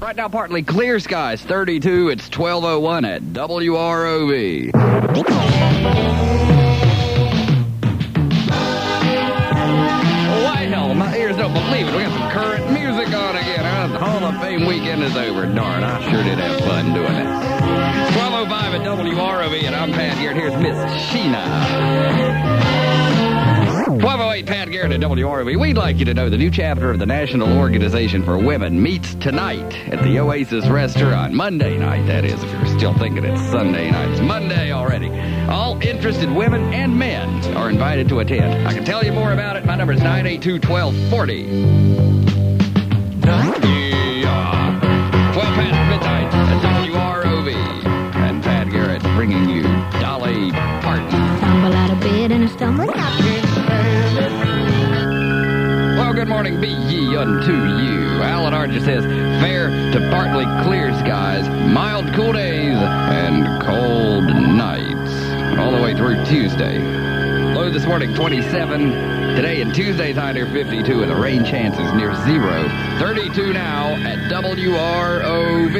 Right now, partly clear skies, 32. It's 12:01 at WROV. Well, my ears don't believe it. We got some current music on again. The Hall of Fame weekend is over. Darn, I sure did have fun doing it. 12:05 at WROV, and I'm Pat Garrett. Here's Miss Sheena. 1208 Pat Garrett at WROV. We'd like you to know the new chapter of the National Organization for Women meets tonight at the Oasis Restaurant. Monday night, that is, if you're still thinking it's Sunday night. It's Monday already. All interested women and men are invited to attend. I can tell you more about it. My number is 982-1240. 12 past midnight at WROV. And Pat Garrett bringing you Dolly Parton. Stumble out of bed and a stumble out. Well, good morning, be ye unto you. Alan Archer says, fair to partly clear skies, mild cool days, and cold nights. All the way through Tuesday. Low this morning, 27. Today and Tuesday's high near 52, and the rain chances near 0. 32 now at WROV.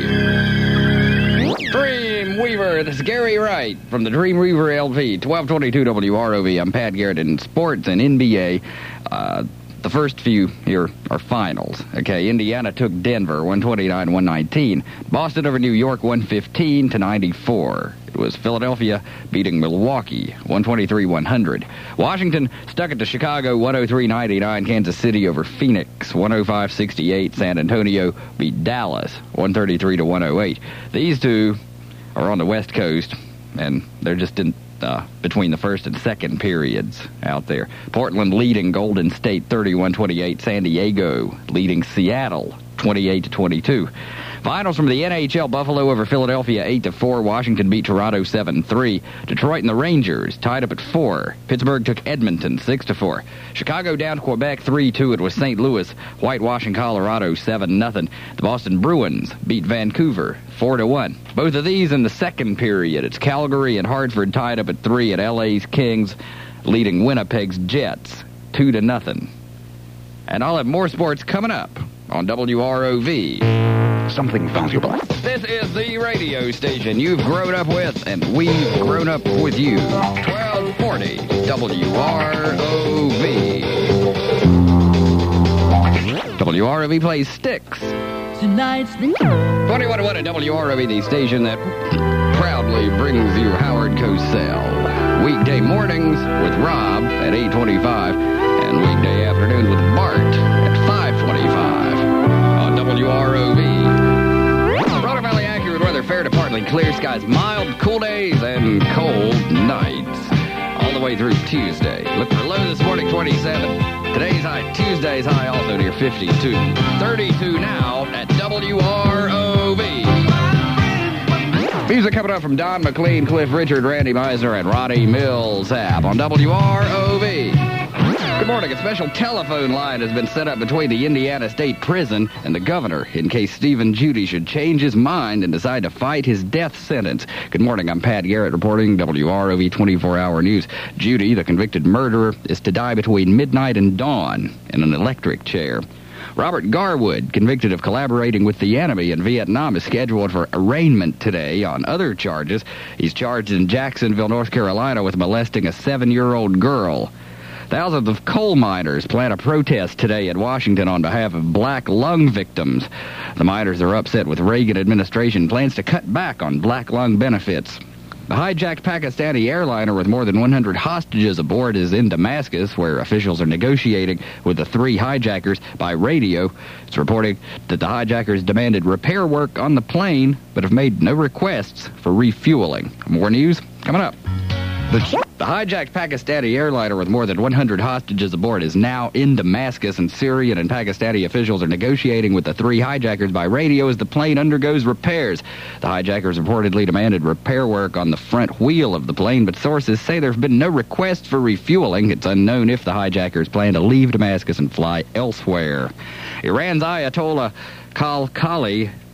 Dreamweaver, this is Gary Wright from the Dreamweaver LP, 1222 WROV. I'm Pat Garrett in sports and NBA. The first few here are finals. Okay, Indiana took Denver, 129-119. Boston over New York, 115-94. It was Philadelphia beating Milwaukee, 123-100. Washington stuck it to Chicago, 103-99. Kansas City over Phoenix, 105-68. San Antonio beat Dallas, 133-108. These two are on the West Coast, and they're just in between the first and second periods out there. Portland leading Golden State 31-28. San Diego leading Seattle 28-22. Finals from the NHL, Buffalo over Philadelphia 8-4. Washington beat Toronto 7-3. Detroit and the Rangers tied up at 4. Pittsburgh took Edmonton 6-4. Chicago down to Quebec 3-2. It was St. Louis whitewashing Colorado 7-0. The Boston Bruins beat Vancouver 4-1. Both of these in the second period. It's Calgary and Hartford tied up at 3, and LA's Kings leading Winnipeg's Jets 2-0. And I'll have more sports coming up on WROV. Something valuable. This is the radio station you've grown up with, and we've grown up with you. 1240 WROV. WROV plays Styx. Tonight's the 21-1 at WROV, the station that proudly brings you Howard Cosell. Weekday mornings with Rob at 8:25, and weekday afternoons with Bart at 5:25 on WROV. Roanoke Valley accurate weather, fair to partly clear skies, mild cool days, and cold nights. All the way through Tuesday. Look for low this morning, 27. Today's high, Tuesday's high, also near 52. 32 now at WROV. Music coming up from Don McLean, Cliff Richard, Randy Meisner, and Ronnie Millsap on WROV. Good morning. A special telephone line has been set up between the Indiana State Prison and the governor in case Stephen Judy should change his mind and decide to fight his death sentence. Good morning. I'm Pat Garrett reporting WROV 24-hour news. Judy, the convicted murderer, is to die between midnight and dawn in an electric chair. Robert Garwood, convicted of collaborating with the enemy in Vietnam, is scheduled for arraignment today on other charges. He's charged in Jacksonville, North Carolina, with molesting a 7-year-old girl. Thousands of coal miners plan a protest today in Washington on behalf of black lung victims. The miners are upset with Reagan administration plans to cut back on black lung benefits. The hijacked Pakistani airliner with more than 100 hostages aboard is in Damascus, where officials are negotiating with the 3 hijackers by radio. It's reported that the hijackers demanded repair work on the plane, but have made no requests for refueling. More news coming up. The hijacked Pakistani airliner with more than 100 hostages aboard is now in Damascus, and Syrian and Pakistani officials are negotiating with the 3 hijackers by radio as the plane undergoes repairs. The hijackers reportedly demanded repair work on the front wheel of the plane, but sources say there have been no requests for refueling. It's unknown if the hijackers plan to leave Damascus and fly elsewhere. Iran's Ayatollah Khamenei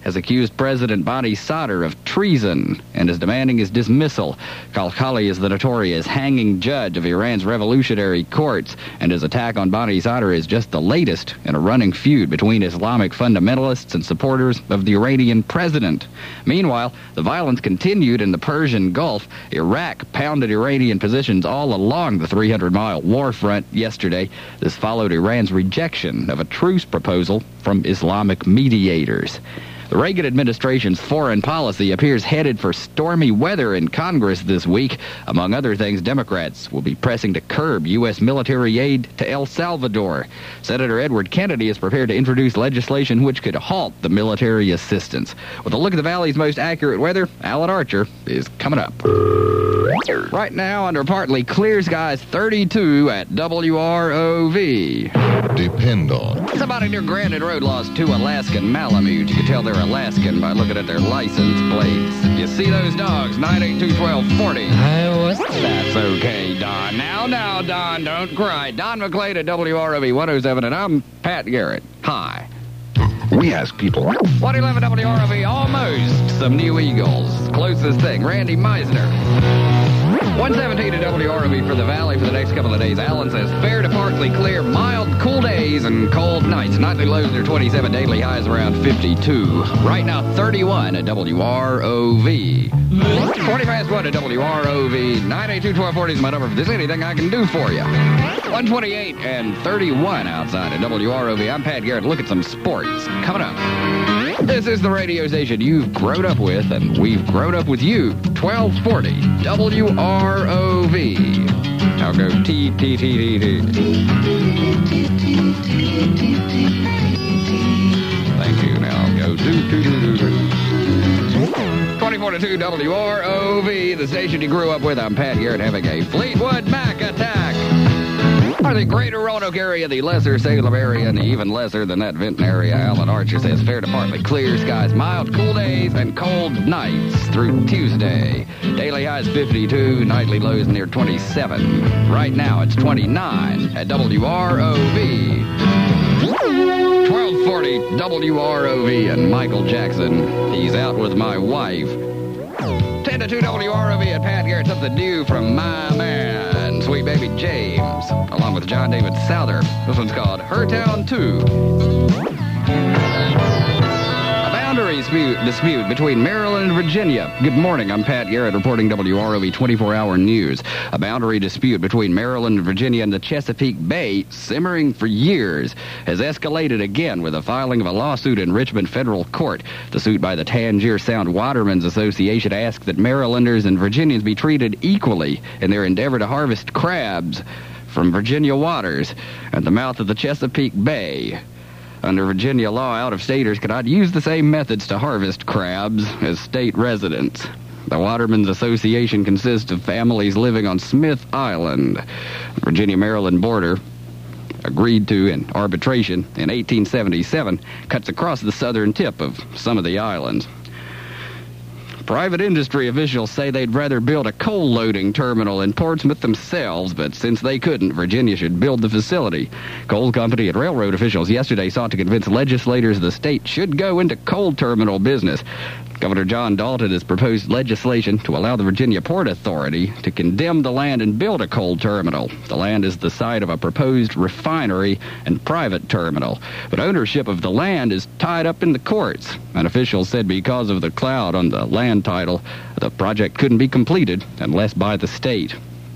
has accused President Bani Sadr of treason and is demanding his dismissal. Khalkhali is the notorious hanging judge of Iran's revolutionary courts, and his attack on Bani Sadr is just the latest in a running feud between Islamic fundamentalists and supporters of the Iranian president. Meanwhile, the violence continued in the Persian Gulf. Iraq pounded Iranian positions all along the 300-mile war front yesterday. This followed Iran's rejection of a truce proposal from Islamic mediators. The Reagan administration's foreign policy appears headed for stormy weather in Congress this week. Among other things, Democrats will be pressing to curb U.S. military aid to El Salvador. Senator Edward Kennedy is prepared to introduce legislation which could halt the military assistance. With a look at the Valley's most accurate weather, Alan Archer is coming up. Right now, under partly clear skies, 32 at WROV. Depend on. Somebody near Granite Road lost 2 Alaskan Malamutes. You can tell they're Alaskan by looking at their license plates. If you see those dogs, 982-1240. That's okay, Don. Now, Don, don't cry. Don McClain at WROV 107, and I'm Pat Garrett. Hi. We ask people. 111 WROV, almost some new Eagles. Closest thing, Randy Meisner. 117 at WROV for the Valley for the next couple of days. Alan says fair to partly clear, mild, cool days and cold nights. Nightly lows are 27, daily highs around 52. Right now, 31 at WROV. 20 past 1 at WROV. 982-1240 is my number. If there's anything I can do for you. 128 and 31 outside at WROV. I'm Pat Garrett. Look at some sports coming up. This is the radio station you've grown up with, and we've grown up with you. 1240 WROV. I'll go T-T-T-T-T. Thank you. Now I'll go do-do-do-do-do. 2042 WROV, the station you grew up with. I'm Pat Garrett having a Fleetwood Mac attack. Or the greater Roanoke area, the lesser Salem area, and the even lesser than that Vinton area. Alan Archer says fair to partly clear skies, mild, cool days, and cold nights through Tuesday. Daily highs 52, nightly lows near 27. Right now it's 29 at WROV. 1240 WROV and Michael Jackson. He's out with my wife. 10 to 2 WROV at Pat Garrett. Something new from my man, Sweet Baby James, along with John David Souther. This one's called Her Town 2. A boundary dispute between Maryland and Virginia. Good morning, I'm Pat Garrett reporting WROV 24-hour news. A boundary dispute between Maryland and Virginia and the Chesapeake Bay, simmering for years, has escalated again with the filing of a lawsuit in Richmond federal court. The suit by the Tangier Sound Watermen's Association asks that Marylanders and Virginians be treated equally in their endeavor to harvest crabs from Virginia waters at the mouth of the Chesapeake Bay. Under Virginia law, out-of-staters cannot use the same methods to harvest crabs as state residents. The Watermen's Association consists of families living on Smith Island. The Virginia-Maryland border, agreed to in arbitration in 1877, cuts across the southern tip of some of the islands. Private industry officials say they'd rather build a coal loading terminal in Portsmouth themselves, but since they couldn't, Virginia should build the facility. Coal company and railroad officials yesterday sought to convince legislators of the state should go into coal terminal business. Governor John Dalton has proposed legislation to allow the Virginia Port Authority to condemn the land and build a coal terminal. The land is the site of a proposed refinery and private terminal, but ownership of the land is tied up in the courts. An official said because of the cloud on the land title, the project couldn't be completed unless by the state.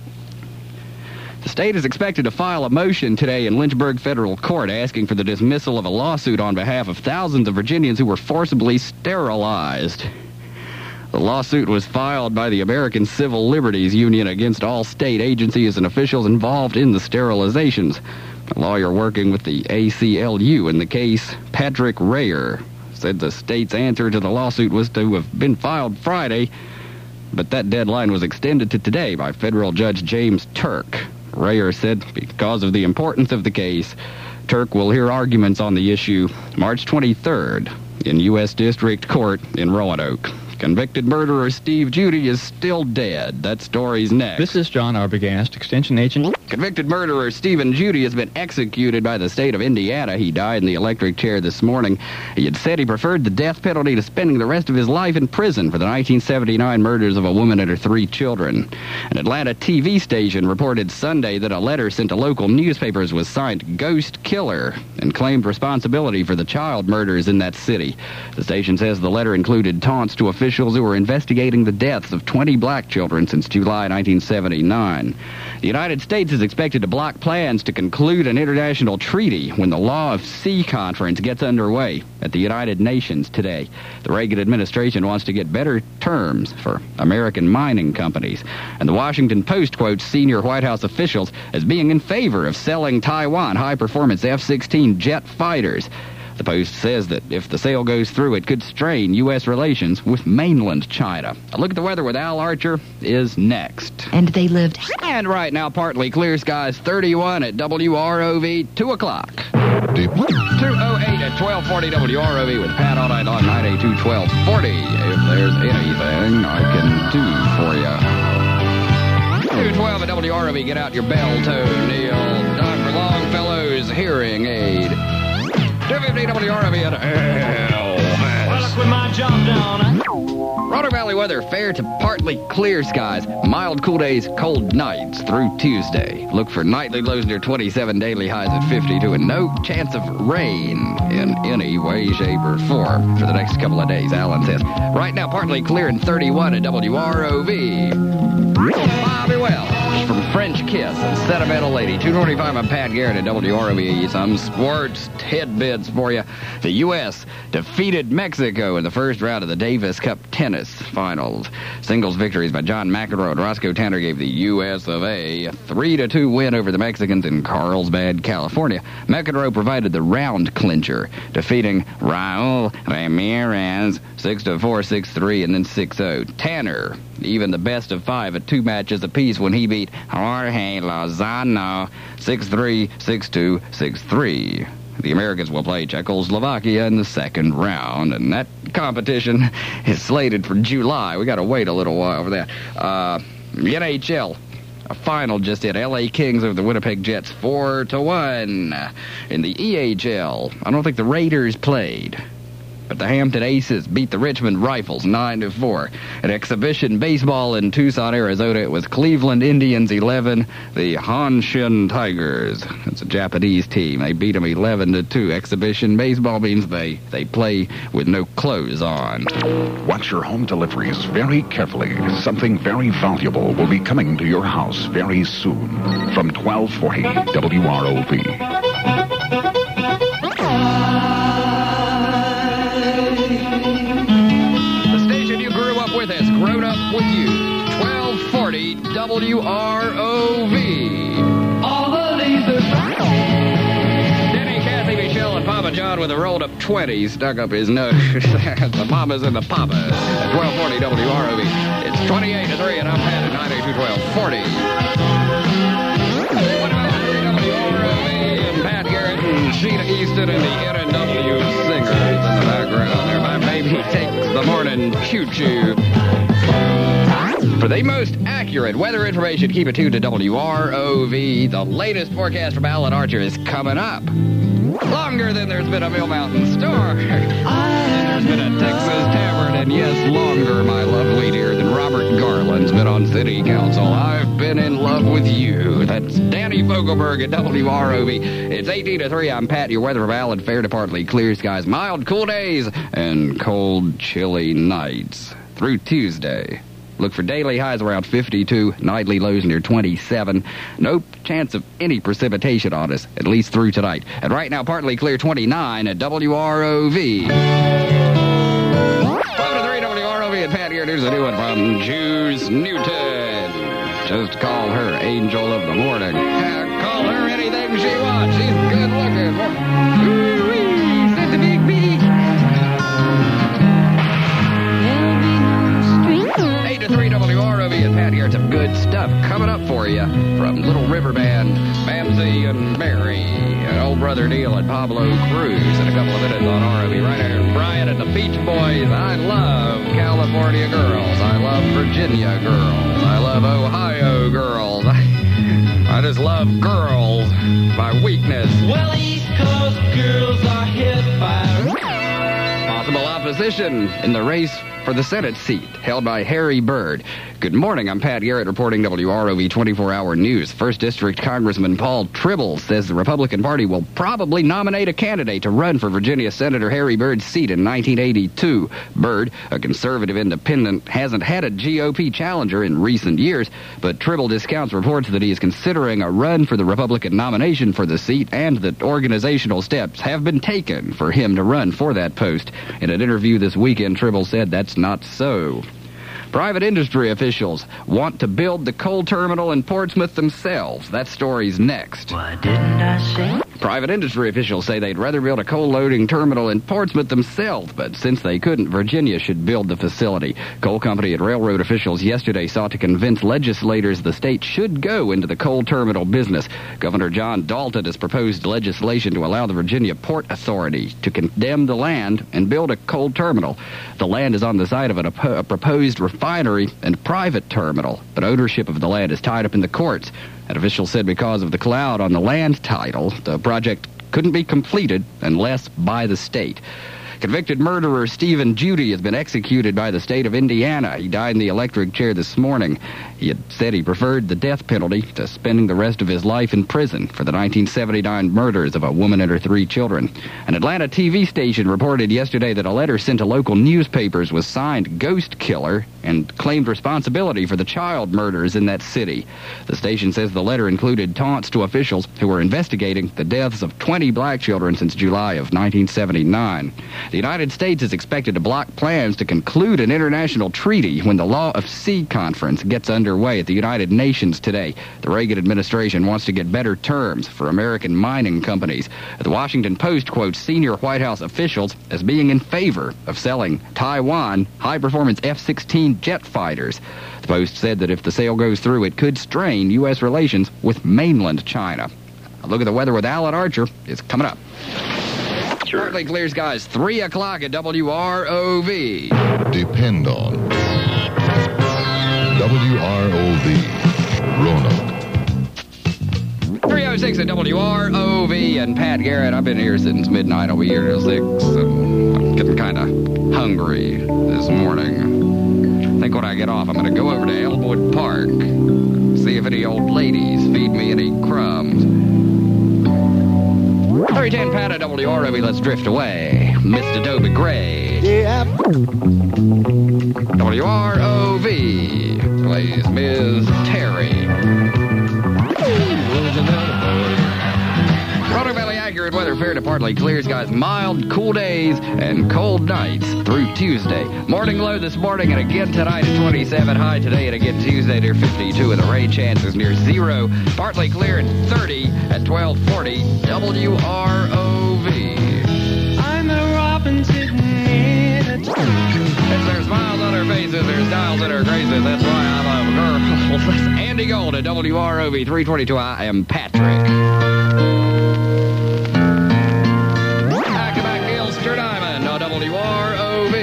The state is expected to file a motion today in Lynchburg federal court asking for the dismissal of a lawsuit on behalf of thousands of Virginians who were forcibly sterilized. The lawsuit was filed by the American Civil Liberties Union against all state agencies and officials involved in the sterilizations. A lawyer working with the ACLU in the case, Patrick Rayer, said the state's answer to the lawsuit was to have been filed Friday, but that deadline was extended to today by federal judge James Turk. Rayer said because of the importance of the case, Turk will hear arguments on the issue March 23rd in U.S. District Court in Roanoke. Convicted murderer Steve Judy is still dead. That story's next. This is John Arbogast, Extension Agent. Convicted murderer Stephen Judy has been executed by the state of Indiana. He died in the electric chair this morning. He had said he preferred the death penalty to spending the rest of his life in prison for the 1979 murders of a woman and her 3 children. An Atlanta TV station reported Sunday that a letter sent to local newspapers was signed Ghost Killer and claimed responsibility for the child murders in that city. The station says the letter included taunts to officials who were investigating the deaths of 20 black children since July 1979. The United States is expected to block plans to conclude an international treaty when the Law of Sea Conference gets underway at the United Nations today. The Reagan administration wants to get better terms for American mining companies. And the Washington Post quotes senior White House officials as being in favor of selling Taiwan high-performance F-16 jet fighters. The Post says that if the sale goes through, it could strain U.S. relations with mainland China. A look at the weather with Al Archer is next. And they lived. And right now, partly clear skies, 31 at WROV, 2 o'clock. 2:08 at 1240 WROV with Pat all night long, 982 1240. If there's anything I can do for you. 212 at WROV, get out your bell tone, Neil. Dr. Longfellow's hearing aid. 250 WROV at Well, with my job done. Roder Valley weather, fair to partly clear skies. Mild cool days, cold nights through Tuesday. Look for nightly lows near 27, daily highs at 52, and no chance of rain in any way, shape, or form for the next couple of days, Alan says. Right now, partly clear and 31 at WROV. Bobby Welch from French Kiss and Sentimental Lady. 225, I'm Pat Garrett at WROV. Some sports tidbits for you. The U.S. defeated Mexico in the first round of the Davis Cup tennis finals. Singles victories by John McEnroe and Roscoe Tanner gave the U.S. of A. a 3-2 win over the Mexicans in Carlsbad, California. McEnroe provided the round clincher, defeating Raul Ramirez 6-4, 6-3, and then 6-0. Tanner, even the best of 5 at 2 matches apiece when he beat Jorge Lozano 6-3, 6-2, 6-3. The Americans will play Czechoslovakia in the second round, and that competition is slated for July. We got to wait a little while for that. NHL, a final just hit. LA Kings over the Winnipeg Jets 4-1. In the EHL, I don't think the Raiders played, but the Hampton Aces beat the Richmond Rifles 9-4. At exhibition baseball in Tucson, Arizona, it was Cleveland Indians 11, the Hanshin Tigers. It's a Japanese team. They beat them 11-2. Exhibition baseball means they play with no clothes on. Watch your home deliveries very carefully. Something very valuable will be coming to your house very soon. From 1240 WROV. With us, grown up with you. 1240 WROV. All the leaves are Denny, Kathy, Michelle, and Papa John with a rolled up 20 stuck up his nose. The mamas and the papas at 1240 WROV. It's 28-3, and I'm Pat at 982-1240. WROV and Pat Garrett and Sheena Easton and the NW singers in the background there. My baby takes the morning choo-choo. For the most accurate weather information, keep it tuned to WROV. The latest forecast from Alan Archer is coming up. Longer than there's been a Mill Mountain Star. There's been a Texas Tavern, and yes, longer, my lovely dear, than Robert Garland's been on City Council. I've been in love with you. That's Danny Fogelberg at WROV. It's 18-3. I'm Pat, your weather from Alan. Fair to partly clear skies, mild, cool days, and cold, chilly nights through Tuesday. Look for daily highs around 52, nightly lows near 27. No chance of any precipitation on us, at least through tonight. And right now, partly clear 29 at WROV. 12-3 WROV and Pat here. Here's a new one from Juice Newton. Just call her Angel of the Morning. Call her anything she wants. She's good looking. Ooh-wee, said the big B. 8-3 WROV and Pat here. Some good stuff coming up for you from Little River Band, Mamsie and Mary, and old brother Neil and Pablo Cruz in a couple of minutes on ROV. Right here, Brian and the Beach Boys. I love California girls. I love Virginia girls. I love Ohio girls. I just Texas love girls by Weakness. Well, East Coast girls are hit by... Possible opposition in the race for the Senate seat held by Harry Byrd. Good morning, I'm Pat Garrett reporting WROV 24-hour news. 1st District Congressman Paul Tribble says the Republican Party will probably nominate a candidate to run for Virginia Senator Harry Byrd's seat in 1982. Byrd, a conservative independent, hasn't had a GOP challenger in recent years, but Tribble discounts reports that he is considering a run for the Republican nomination for the seat and that organizational steps have been taken for him to run for that post. In an interview this weekend, Tribble said that's not so. Private industry officials want to build the coal terminal in Portsmouth themselves. That story's next. Why didn't I say? Private industry officials say they'd rather build a coal loading terminal in Portsmouth themselves, but since they couldn't, Virginia should build the facility. Coal company and railroad officials yesterday sought to convince legislators the state should go into the coal terminal business. Governor John Dalton has proposed legislation to allow the Virginia Port Authority to condemn the land and build a coal terminal. The land is on the site of a proposed refinery and private terminal, but ownership of the land is tied up in the courts. An official said because of the cloud on the land title, the project couldn't be completed unless by the state. Convicted murderer Stephen Judy has been executed by the state of Indiana. He died in the electric chair this morning. He had said he preferred the death penalty to spending the rest of his life in prison for the 1979 murders of a woman and her 3 children. An Atlanta TV station reported yesterday that a letter sent to local newspapers was signed Ghost Killer and claimed responsibility for the child murders in that city. The station says the letter included taunts to officials who were investigating the deaths of 20 black children since July of 1979. The United States is expected to block plans to conclude an international treaty when the Law of Sea Conference gets underway at the United Nations today. The Reagan administration wants to get better terms for American mining companies. The Washington Post quotes senior White House officials as being in favor of selling Taiwan high-performance F-16 jet fighters. The Post said that if the sale goes through, it could strain U.S. relations with mainland China. A look at the weather with Alan Archer is coming up. Partly clear skies, 3 o'clock at WROV. Depend on WROV, Roanoke. 306 at WROV and Pat Garrett. I've been here since midnight. I'll be here till 6. I'm getting kind of hungry this morning. I think when I get off, I'm going to go over to Elmwood Park, see if any old ladies feed me any crumbs. 310 Pat at WROV, let's drift away. Mr. Dobie Gray. Yeah. WROV plays Ms. Terry. Roanoke Valley accurate weather, fair to partly clear skies, mild, cool days, and cold nights through Tuesday. Morning low this morning and again tonight at 27, high today and again Tuesday near 52, and the rain chances near 0. Partly clear at 30 at 1240 WROV. I'm the robin sitting in a tree. If there's smiles on her faces, there's styles in her graces. That's why I love girls. Andy Gold at WROV 322. I am Patrick. WROV.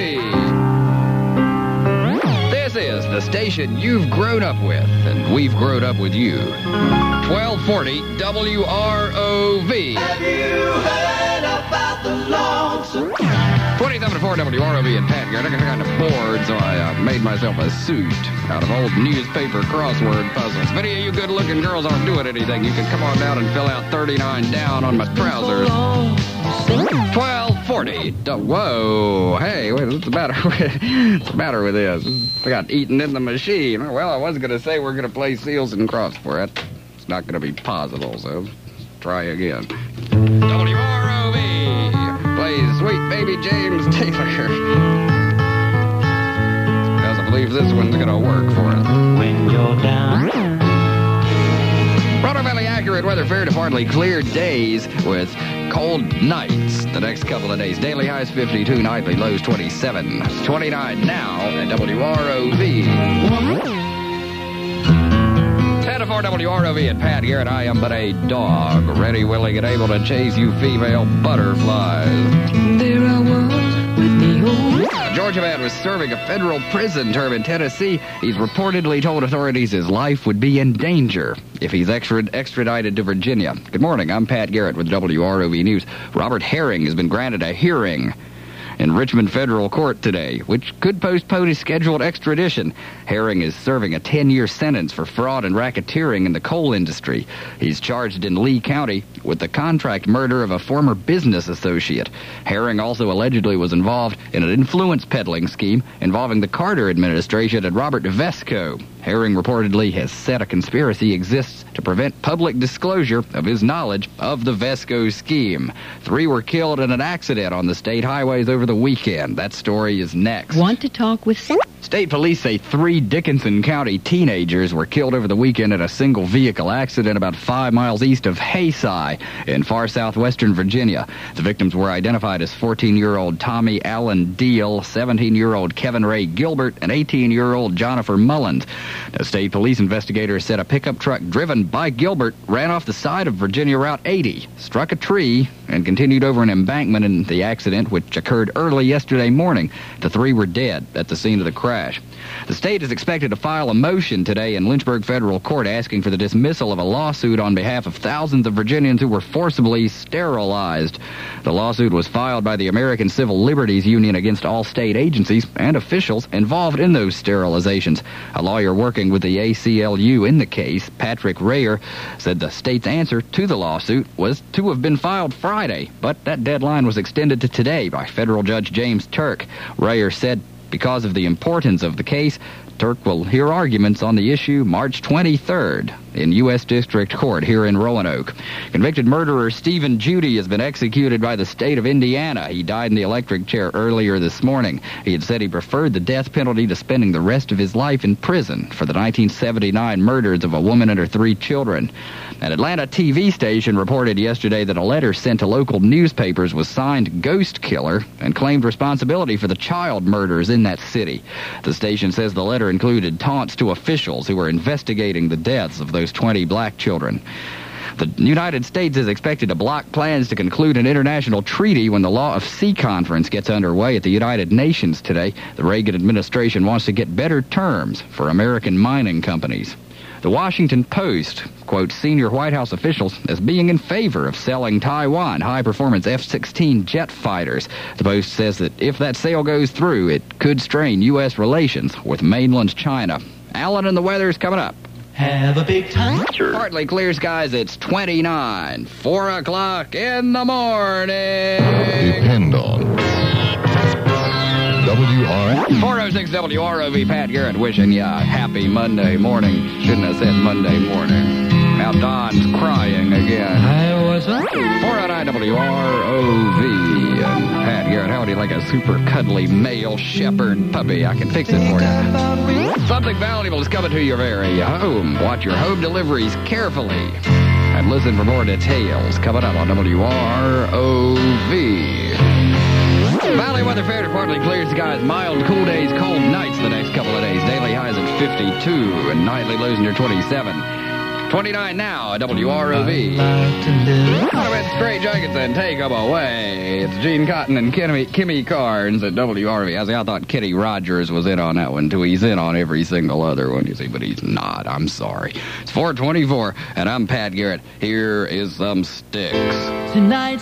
This is the station you've grown up with, and we've grown up with you. 1240 WROV. Have you heard about the lonesome? 27 to 4 WROV and Pat Garrett. I got kind of bored, so I made myself a suit out of old newspaper crossword puzzles. If any of you good-looking girls aren't doing anything, you can come on down and fill out 39 down on my trousers. 1240. Whoa. Hey, what's the matter? What's the matter with this? I got eaten in the machine. Well, I was going to say we're going to play Seals and Crofts for it. It's not going to be possible, so try again. WROV plays Sweet Baby James Taylor. Because I believe this one's going to work for us. When you're down. Roanoke Valley accurate weather, fair to partly clear days with cold nights the next couple of days. Daily highs 52, nightly lows 27. 29 now at WROV. 10 to 4 WROV and Pat Garrett. I am but a dog, ready, willing, and able to chase you female butterflies. There I was with me old. Georgia man was serving a federal prison term in Tennessee. He's reportedly told authorities his life would be in danger if he's extradited to Virginia. Good morning, I'm Pat Garrett with WROV News. Robert Herring has been granted a hearing in Richmond Federal Court today, which could postpone his scheduled extradition. Herring is serving a 10-year sentence for fraud and racketeering in the coal industry. He's charged in Lee County with the contract murder of a former business associate. Herring also allegedly was involved in an influence peddling scheme involving the Carter administration and Robert Vesco. Herring reportedly has said a conspiracy exists to prevent public disclosure of his knowledge of the Vesco scheme. 3 were killed in an accident on the state highways over the weekend. That story is next. Want to talk with State police say 3 Dickinson County teenagers were killed over the weekend in a single vehicle accident about 5 miles east of Haysai in far southwestern Virginia. The victims were identified as 14-year-old Tommy Allen Deal, 17-year-old Kevin Ray Gilbert, and 18-year-old Jennifer Mullins. The state police investigators said a pickup truck driven by Gilbert ran off the side of Virginia Route 80, struck a tree, and continued over an embankment in the accident, which occurred early yesterday morning. The 3 were dead at the scene of the crash. The state is expected to file a motion today in Lynchburg Federal Court asking for the dismissal of a lawsuit on behalf of thousands of Virginians who were forcibly sterilized. The lawsuit was filed by the American Civil Liberties Union against all state agencies and officials involved in those sterilizations. A lawyer working with the ACLU in the case, Patrick Rayer, said the state's answer to the lawsuit was to have been filed Friday, but that deadline was extended to today by federal judge James Turk. Rayer said because of the importance of the case, Turk will hear arguments on the issue March 23rd in U.S. District Court here in Roanoke. Convicted murderer Stephen Judy has been executed by the state of Indiana. He died in the electric chair earlier this morning. He had said he preferred the death penalty to spending the rest of his life in prison for the 1979 murders of a woman and her 3 children. An Atlanta TV station reported yesterday that a letter sent to local newspapers was signed Ghost Killer and claimed responsibility for the child murders in that city. The station says the letter included taunts to officials who were investigating the deaths of those 20 black children. The United States is expected to block plans to conclude an international treaty when the Law of Sea Conference gets underway at the United Nations today. The Reagan administration wants to get better terms for American mining companies. The Washington Post quotes senior White House officials as being in favor of selling Taiwan high-performance F-16 jet fighters. The Post says that if that sale goes through, it could strain U.S. relations with mainland China. Alan and the weather's coming up. Have a big time. Partly clear skies, it's 29. 4 o'clock in the morning. Depend on WROV. 406 WROV, Pat Garrett wishing you a happy Monday morning. Shouldn't have said Monday morning. Now Don's crying again. I was 409 WROV. And Pat Garrett, how would you like a super cuddly male shepherd puppy? I can fix it for you. Something valuable is coming to your very home. Watch your home deliveries carefully. And listen for more details coming up on WROV. Valley Weather Fair to partly clear skies, mild, cool days, cold nights the next couple of days. Daily highs at 52 and nightly lows near 27. 29 now at WROV. It's Trey Jenkinson, take them away. It's Gene Cotton and Kimmy Carnes at WROV. I thought Kenny Rogers was in on that one, too. He's in on every single other one, you see, but he's not. I'm sorry. It's 424, and I'm Pat Garrett. Here is some sticks. Tonight's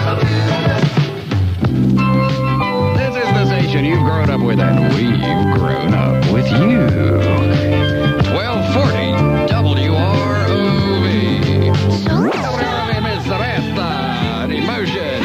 This is the station you've grown up with, and we've grown up with you. 1240 WROV. WROV, Miss Resta, Emotion.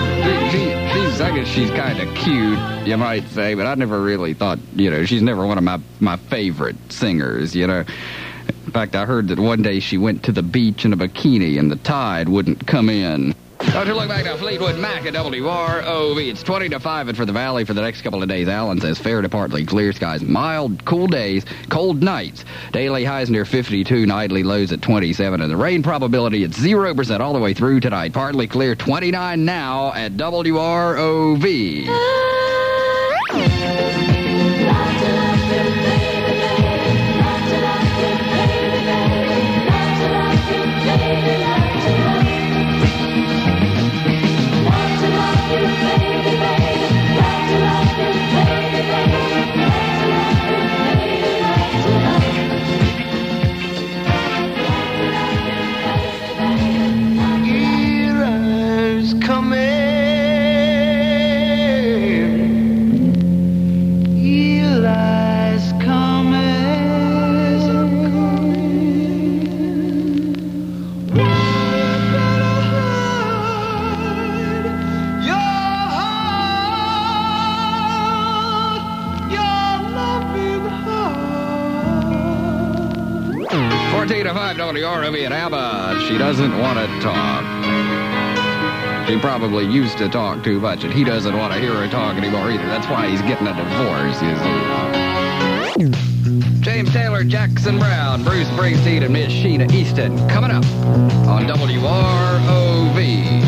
She's kind of cute, you might say, but I never really thought, she's never one of my favorite singers, In fact, I heard that one day she went to the beach in a bikini and the tide wouldn't come in. Don't you look back to Fleetwood Mac at WROV. It's 20 to 5 and for the Valley for the next couple of days. Alan says fair to partly clear skies. Mild, cool days, cold nights. Daily highs near 52, nightly lows at 27. And the rain probability at 0% all the way through tonight. Partly clear, 29 now at WROV. Baby, baby, baby, baby, baby, baby, baby, baby, baby, baby, 14 to 5 WROV at ABBA. She doesn't want to talk. She probably used to talk too much, and he doesn't want to hear her talk anymore either. That's why he's getting a divorce, you see. James Taylor, Jackson Brown, Bruce Springsteen, and Miss Sheena Easton coming up on WROV.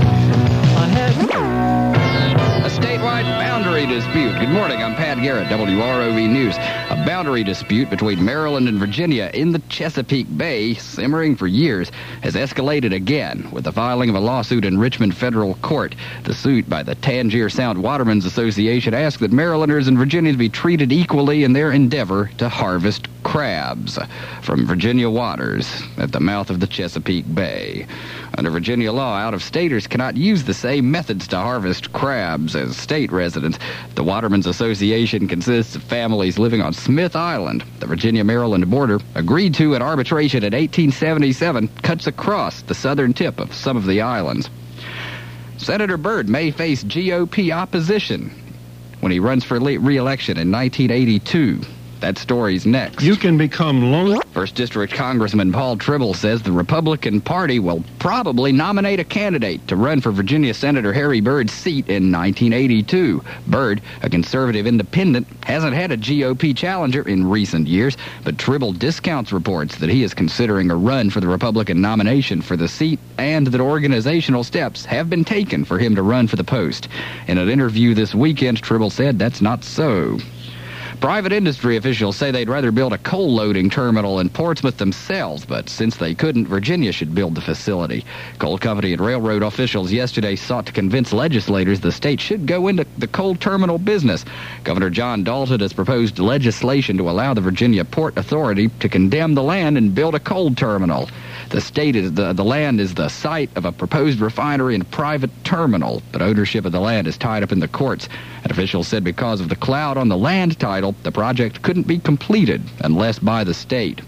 A statewide boundary dispute. Good morning, I'm Pat Garrett, WROV News. A boundary dispute between Maryland and Virginia in the Chesapeake Bay, simmering for years, has escalated again with the filing of a lawsuit in Richmond Federal Court. The suit by the Tangier Sound Watermen's Association asks that Marylanders and Virginians be treated equally in their endeavor to harvest crabs from Virginia waters at the mouth of the Chesapeake Bay. Under Virginia law, out-of-staters cannot use the same methods to harvest crabs as state residents. The Watermen's Association consists of families living on Smith Island. The Virginia-Maryland border, agreed to in arbitration in 1877, cuts across the southern tip of some of the islands. Senator Byrd may face GOP opposition when he runs for re-election in 1982. That story's next. You can become lonely. First District Congressman Paul Tribble says the Republican Party will probably nominate a candidate to run for Virginia Senator Harry Byrd's seat in 1982. Byrd, a conservative independent, hasn't had a GOP challenger in recent years, but Tribble discounts reports that he is considering a run for the Republican nomination for the seat and that organizational steps have been taken for him to run for the post. In an interview this weekend, Tribble said that's not so. Private industry officials say they'd rather build a coal loading terminal in Portsmouth themselves, but since they couldn't, Virginia should build the facility. Coal company and railroad officials yesterday sought to convince legislators the state should go into the coal terminal business. Governor John Dalton has proposed legislation to allow the Virginia Port Authority to condemn the land and build a coal terminal. The land is the site of a proposed refinery and private terminal, but ownership of the land is tied up in the courts. And officials said because of the cloud on the land title, the project couldn't be completed unless by the state.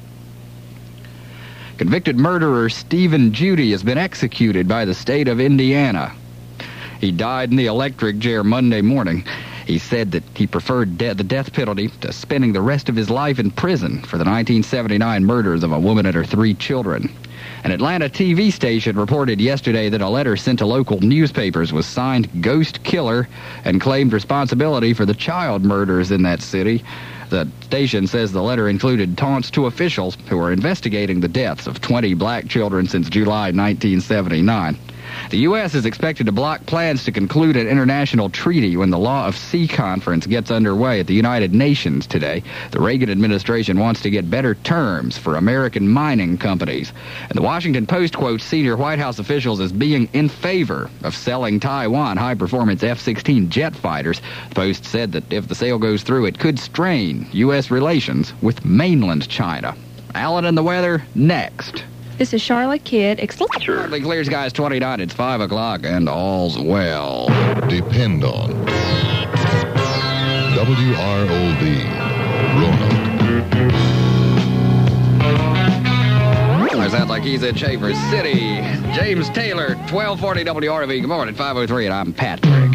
Convicted murderer Stephen Judy has been executed by the state of Indiana. He died in the electric chair Monday morning. He said that he preferred the death penalty to spending the rest of his life in prison for the 1979 murders of a woman and her 3 children. An Atlanta TV station reported yesterday that a letter sent to local newspapers was signed Ghost Killer and claimed responsibility for the child murders in that city. The station says the letter included taunts to officials who are investigating the deaths of 20 black children since July 1979. The U.S. is expected to block plans to conclude an international treaty when the Law of Sea Conference gets underway at the United Nations today. The Reagan administration wants to get better terms for American mining companies. And the Washington Post quotes senior White House officials as being in favor of selling Taiwan high-performance F-16 jet fighters. The Post said that if the sale goes through, it could strain U.S. relations with mainland China. Alan and the weather next. This is Charlotte Kidd. Partly clear skies 29. It's 5 o'clock and all's well. Depend on WROV, Roanoke. Sounds like he's in Schaefer City. James Taylor, 1240 WROV. Good morning, 503, and I'm Patrick.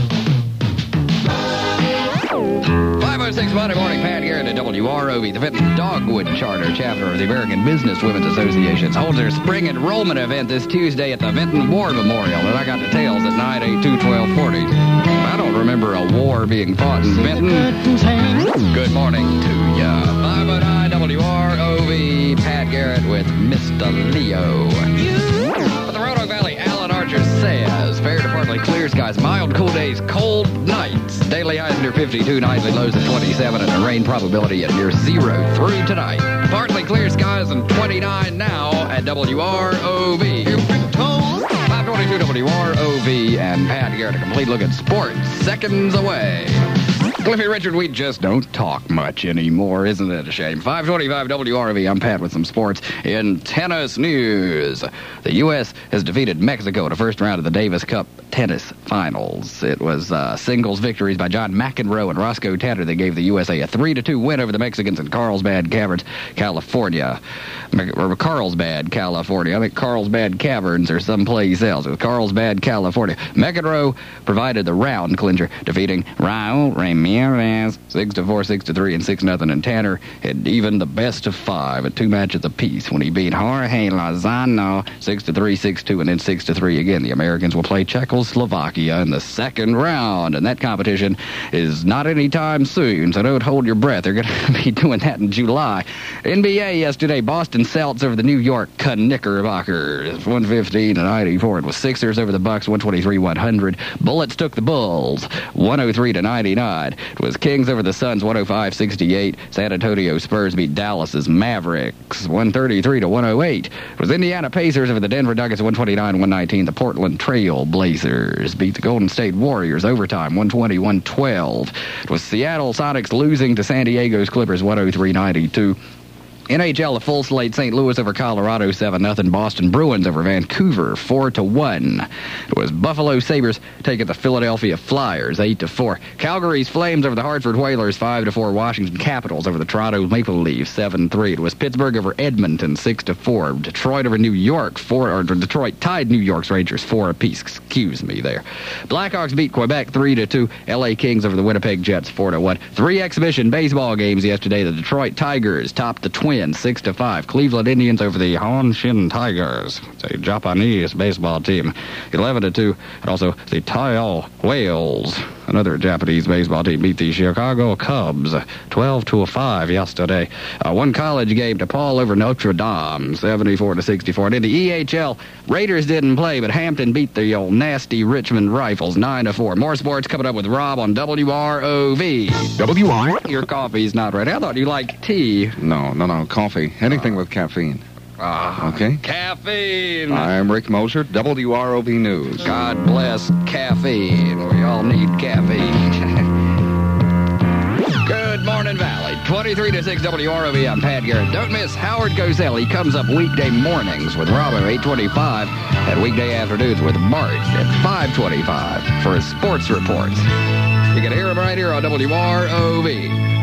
506 Monday morning, Pat Garrett at WROV. The Fenton Dogwood Charter chapter of the American Business Women's Association holds their spring enrollment event this Tuesday at the Fenton War Memorial, and I got details at 982-1240. I don't remember a war being fought in Fenton. Good morning to ya. 509 WROV, Pat Garrett with Mr. Leo. But the Roanoke Valley, Alan Archer says, fair to partly clear skies, mild cool days, cold nights. Daily highs near 52, nightly lows at 27, and a rain probability at near 0 through tonight. Partly clear skies and 29 now at WROV. 522 WROV and Pat Garrett, a complete look at sports, seconds away. Cliffy Richard, we just don't talk much anymore. Isn't it a shame? 525 WRV, I'm Pat with some sports. In tennis news, the U.S. has defeated Mexico in the first round of the Davis Cup tennis finals. It was singles victories by John McEnroe and Roscoe Tanner that gave the USA a 3-2 win over the Mexicans in Carlsbad Caverns, California. Carlsbad, California. I think Carlsbad Caverns or someplace else. It was Carlsbad, California. McEnroe provided the round clincher, defeating Raul Ramirez Here it is. 6-4, 6-3, and 6-0. And Tanner had even the best of 5 at 2 matches apiece when he beat Jorge Lozano 6-3, 6-2, and then 6-3 again. The Americans will play Czechoslovakia in the second round, and that competition is not anytime soon, so don't hold your breath. They're going to be doing that in July. NBA yesterday, Boston Celtics over the New York Knickerbockers, 115-94. It was Sixers over the Bucks, 123-100. Bullets took the Bulls, 103-99. It was Kings over the Suns, 105-68. San Antonio Spurs beat Dallas's Mavericks, 133-108. It was Indiana Pacers over the Denver Nuggets, 129-119. The Portland Trail Blazers beat the Golden State Warriors overtime, 120-112. It was Seattle Sonics losing to San Diego's Clippers, 103-92. NHL, a full slate. St. Louis over Colorado, 7-0. Boston Bruins over Vancouver, 4-1. It was Buffalo Sabres taking the Philadelphia Flyers, 8-4. Calgary's Flames over the Hartford Whalers, 5-4. Washington Capitals over the Toronto Maple Leafs, 7-3. It was Pittsburgh over Edmonton, 6-4. Detroit over New York, Detroit tied New York's Rangers 4 apiece. Excuse me there. Blackhawks beat Quebec, 3-2. LA Kings over the Winnipeg Jets, 4-1. 3 exhibition baseball games yesterday. The Detroit Tigers topped the Twins, 6-5. Cleveland Indians over the Hanshin Tigers. It's a Japanese baseball team, 11-2. And also the Taiyo Whales, another Japanese baseball team, beat the Chicago Cubs, 12-5 yesterday. One college game, DePaul over Notre Dame, 74-64. And in the EHL, Raiders didn't play, but Hampton beat the old nasty Richmond Rifles, 9-4. More sports coming up with Rob on WROV. WR? Your coffee's not ready. I thought you liked tea. No, coffee. Anything with caffeine. Okay? Caffeine. I'm Rick Moser, WROV News. God bless caffeine. We all need caffeine. Good morning, Valley. 23-6 WROV. I'm Pat Garrett. Don't miss Howard Cosell. He comes up weekday mornings with Robbo, 8:25, and weekday afternoons with Bart at 5:25 for his sports reports. You can hear him right here on WROV.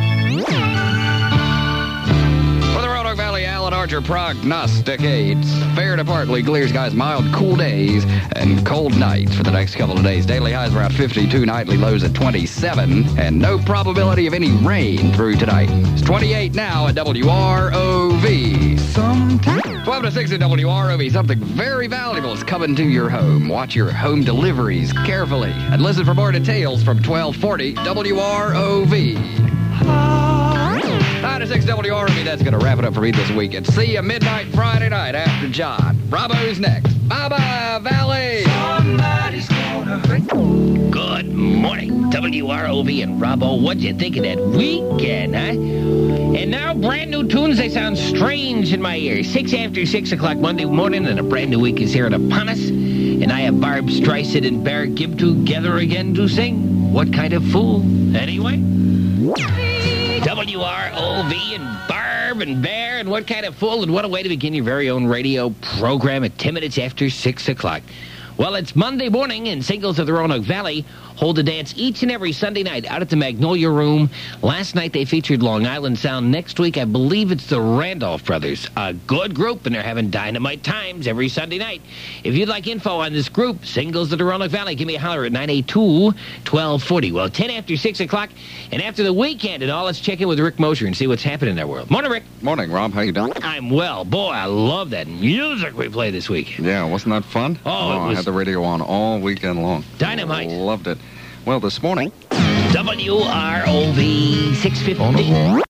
Valley, Alan Archer prognosticates fair to partly clear skies, mild, cool days, and cold nights for the next couple of days. Daily highs around 52, nightly lows at 27, and no probability of any rain through tonight. It's 28 now at WROV. 12 to 6 at WROV. Something very valuable is coming to your home. Watch your home deliveries carefully and listen for more details from 1240 WROV. 9 to 6 WROV. That's going to wrap it up for me this weekend. See you midnight Friday night after John. Bravo's next. Bye-bye, Valley. Somebody's gonna hurt. Good morning, WROV and Robbo. What'd you think of that weekend, huh? And now, brand new tunes. They sound strange in my ears. 6 after 6 o'clock Monday morning, and a brand new week is here upon us. And I have Barb Streisand and Bear Gibb together again to sing What Kind of Fool? Anyway, WROV and Barb and Bear and What Kind of Fool, and what a way to begin your very own radio program at 10 minutes after 6 o'clock. Well, it's Monday morning, and Singles of the Roanoke Valley hold a dance each and every Sunday night out at the Magnolia Room. Last night they featured Long Island Sound. Next week, I believe it's the Randolph Brothers, a good group, and they're having dynamite times every Sunday night. If you'd like info on this group, Singles of the Roanoke Valley, give me a holler at 982-1240. Well, 10 after 6 o'clock, and after the weekend and all, let's check in with Rick Moser and see what's happening in their world. Morning, Rick. Morning, Rob. How you doing? I'm well. Boy, I love that music we played this week. Yeah, wasn't that fun? Oh, it was I had the radio on all weekend long. Dynamite. Loved it. Well, this morning, WROV 650.